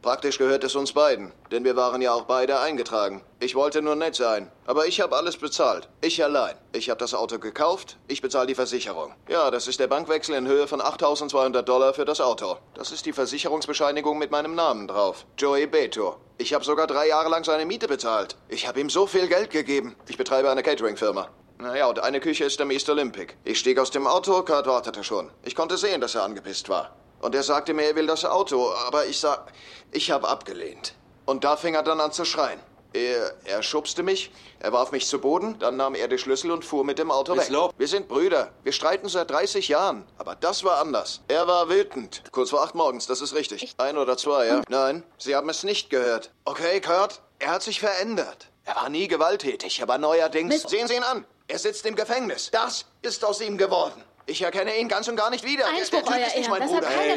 Praktisch gehört es uns beiden, denn wir waren ja auch beide eingetragen. Ich wollte nur nett sein, aber ich habe alles bezahlt. Ich allein. Ich habe das Auto gekauft, ich bezahle die Versicherung. Ja, das ist der Bankwechsel in Höhe von $8.200 für das Auto. Das ist die Versicherungsbescheinigung mit meinem Namen drauf. Joey Beto. Ich habe sogar 3 Jahre lang seine Miete bezahlt. Ich habe ihm so viel Geld gegeben. Ich betreibe eine Catering-Firma. Naja, und eine Küche ist im East Olympic. Ich stieg aus dem Auto, Kurt wartete schon. Ich konnte sehen, dass er angepisst war. Und er sagte mir, er will das Auto, aber ich habe abgelehnt. Und da fing er dann an zu schreien. Er schubste mich, er warf mich zu Boden, dann nahm er die Schlüssel und fuhr mit dem Auto weg. Wir sind Brüder, wir streiten seit 30 Jahren. Aber das war anders. Er war wütend. Kurz vor 8 morgens, das ist richtig. 1 oder 2, ja? Nein, Sie haben es nicht gehört. Okay, Kurt, er hat sich verändert. Er war nie gewalttätig, aber neuerdings... Sehen Sie ihn an, er sitzt im Gefängnis. Das ist aus ihm geworden. Ich erkenne ihn ganz und gar nicht wieder. Einspruch, der Typ Euer ist nicht Ehren. mein Das hat Bruder. keine